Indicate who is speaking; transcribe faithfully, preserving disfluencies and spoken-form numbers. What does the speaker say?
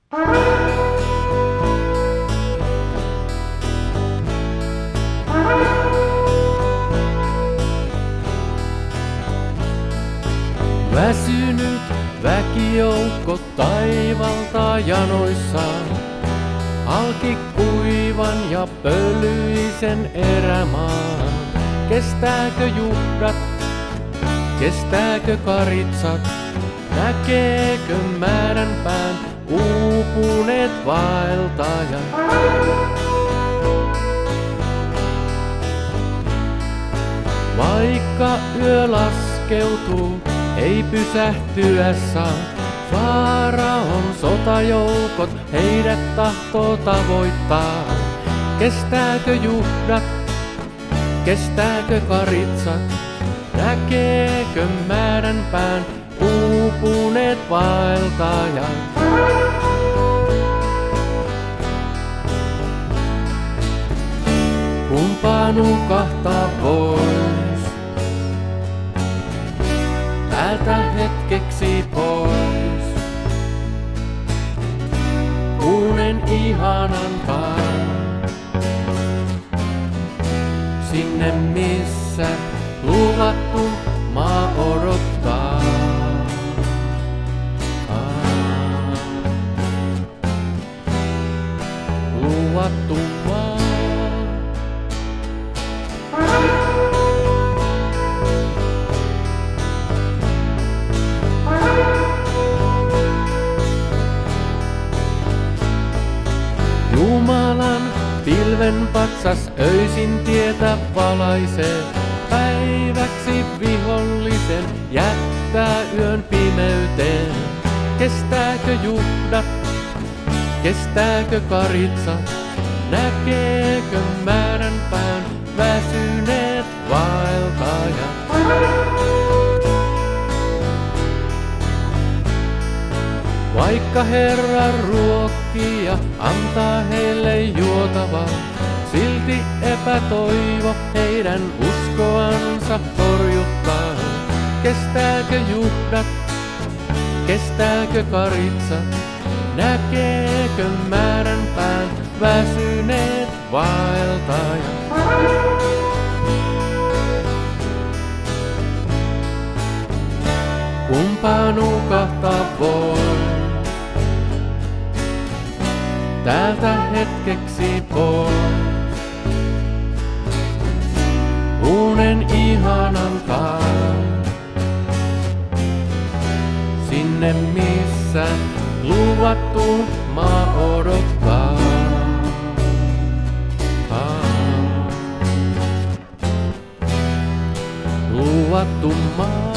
Speaker 1: Väsynyt väkijoukko taivaltaa janoissaan, halki kuivan ja pölyisen erämaan. Kestääkö juhdat, kestääkö karitsat, näkeekö määränpään uupuneet vaeltajat? Vaikka yö laskeutuu, ei pysähtyä saa. Faaraon sotajoukot heidät tahtoo tavoittaa. Kestääkö juhdat, kestääkö karitsat, näkeekö määränpään uupuneet vaeltajat? Kumpaa nukahtaa pois, täältä hetkeksi pois, unen ihanampaan, sinne missä luvattu maa odottaa. Ah, luvattu maa. Jumalan pilven patsas öisin tietä valaisee, päiväksi vihollisen jättää yön pimeyteen. Kestääkö juhdat, kestääkö karitsat, näkeekö määränpään väsyneet vaeltajat? Vaikka Herra ruokkii ja antaa heille juotavaa, silti epätoivo heidän uskoansa horjuttaa. Kestääkö juhdat, kestääkö karitsat, näkeekö määränpään väsyneet vaeltajat? Kumpaa nukahtaa voi, täältä hetkeksi pois, unen ihanankaan, sinne missä luvattu maa odottaa. Ah, luvattu maa.